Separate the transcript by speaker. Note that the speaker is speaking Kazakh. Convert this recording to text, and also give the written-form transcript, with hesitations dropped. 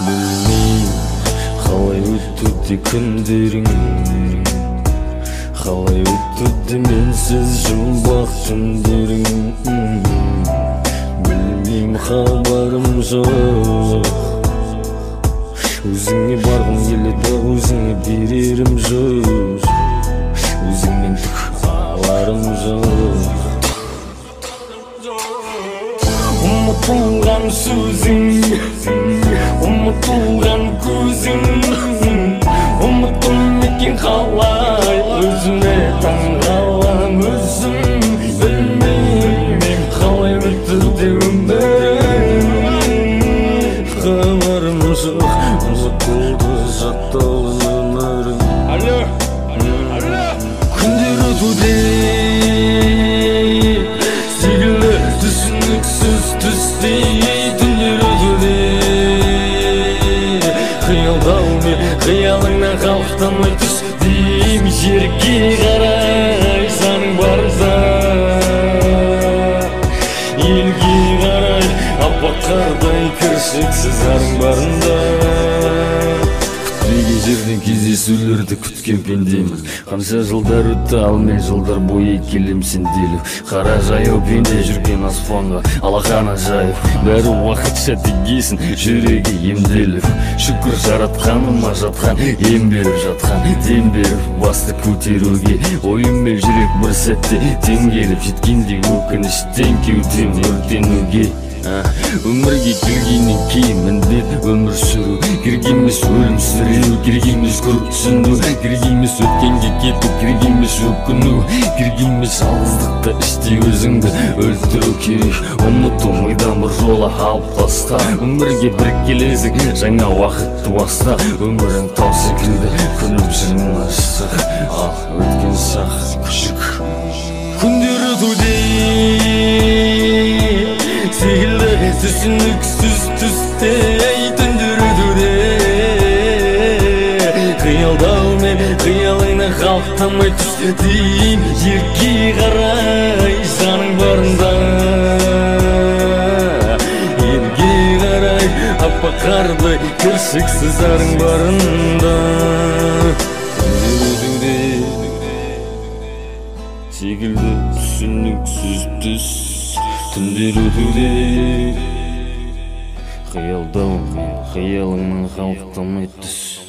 Speaker 1: Білмейм, қалай өтті күндерің, қалай өтті менсіз жұмбақ түндерің. Білмейм, хабарым жоқ, өзіңе барғым келеді, өзіңе берерім жоқ, өзіңнен түк аларым жоқ. Ұмытылған сөзің, ұмытылған көзің, ұмыттым екен қалай өзіме таңғалам өзім. Білмеймін, қалай өтті өмірім, хабарым жоқ, ұмытылды жатталған өмірім. Күндер өтуде секілді түсініксіз түстей, түндер өтуде қиялдаумен, қиялыңнан қалықтамай түстейм. Жерге қарай саның барда, елге қарай аппақ қардай кіршіксіз арың барында. Күтпеген жерден кездесулерді күткен пендемін, қанша жылдар өтті ал мен жылдар бойы келем сенделіп. Қара жаяу пенде жүрген аспанға алақаны жайып, бәрі уақытша тигесін жүрегі емделіп. Шүкір жаратқаныма жатқан ем беріп, жатқан дем беріп, басты көтеруге ойыммен жүрек бір сәтте тең келіп. Жеткенде өкініштен кеудем өртенуге. Өмірге келгеннен кейін міндет өмір сүру, керек емес өлім сүру, керек емес көріп түсіну, керек емес өткенге кету, керек емес өкіну, керек емес жалғыздықты іште өзіңді өлтіру керек. Ұмыту мидан бір жола алып таста, өмірге бір келесің жаңа уақытты баста. Өмірің тау секілді күліп жүрмін ашық, ал өткен шақ күшік. Күндер өтуде секілді түсініксіз түстей, түндер өтуде қиялдаумен, қиялыңнан қалықтамай түстейм. Жерге қарай жаның барында, елге қарай аппақ қардай кіршіксіз арың барында. Күндер өтуде секілді түсініксіз түс, түндер өтуде қиялдаумен, қиялыңнан қалықтамай түс.